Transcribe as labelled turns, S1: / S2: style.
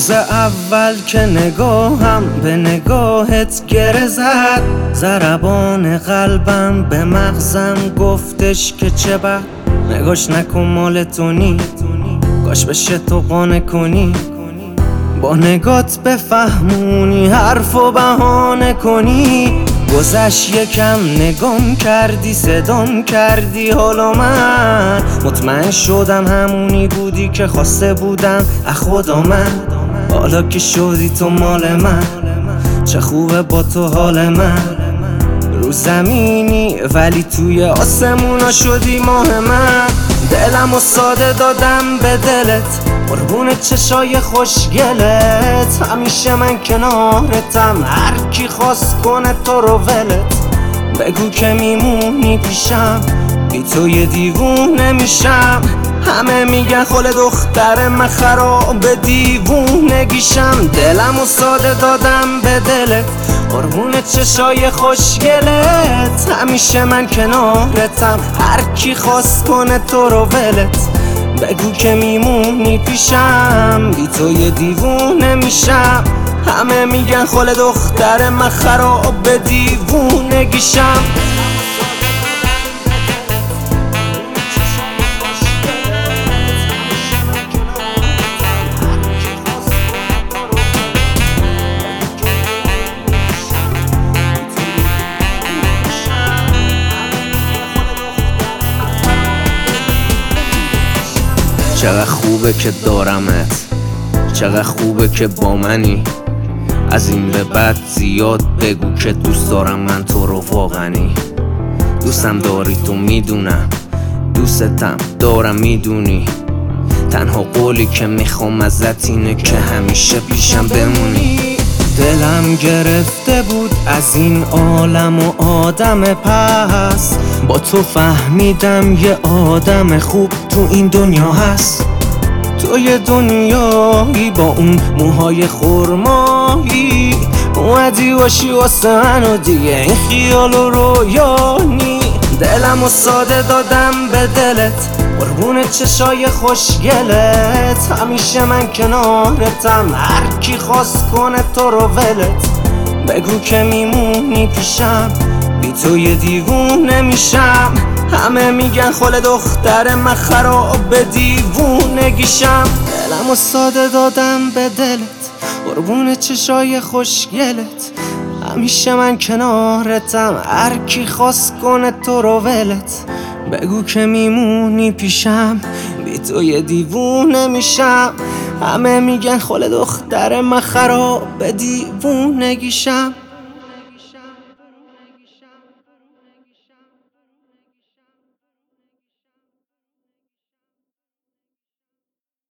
S1: روز اول که نگاهم به نگاهت گره زد، ضربان قلبم به مغزم گفتش که چه بد. نگاش نکن مال تو نی، کاش بشه تو قانع کنی، با نگات بفهمونی حرفو بهانه کنی. گذشت یکم نگام کردی، صدام کردی، حالا من مطمئن شدم همونی بودی که خواسته بودم از خدا من. حالا که شدی تو مال من، چه خوبه با تو حال من. رو زمینی ولی توی آسمونا شدی ماه من. دلمو ساده دادم به دلت، قربون چشای خوشگلت. همیشه من کنارتم، هر کی خواست کنه تو رو ولت. بگو که میمونی پیشم، بی تو یه دیوونه میشم. همه میگن خل دختر من خراب دیوونگیشم. دلمو ساده دادم به دلت، قربون چشای خوشگلت. همیشه من کنارتم، هر کی خواست کنه تو رو ولت. بگو که میمونی پیشم، بی تو یه دیوونه میشم. همه میگن خل دختر من خراب دیوونگیشم. چقدر خوبه که دارمت، چقدر خوبه که با منی. از این به بعد زیاد بگو که دوست دارم من تو رو واقعی. دوستم داری تو میدونم، دوستم دارم میدونی. تنها قولی که میخوام ازت اینه که همیشه پیشم بمونی. دلم گرفته بود از این عالم و آدم پس، با تو فهمیدم یه آدم خوب تو این دنیا هست. تو یه دنیایی با اون موهای خرمایی، اومدی باشی واسه من و دیگه این خیال و رویانی. دلمو ساده دادم به دلت، قربون چشای خوشگلت. همیشه من کنارتم، هر کی خواست کنه تو رو ولت. بگو که میمونی پیشم، بی تو یه دیوونه میشم. همه میگن خل دختر من خراب دیوونگیشم. دلمو ساده دادم به دلت، قربون چشای خوشگلت. همیشه من کنارتم، هر کی خواست کنه تو رو ولت. بگو که میمونی پیشم، بی تو یه دیوونه میشم. همه میگن خل دختر من خراب دیوونگیشم.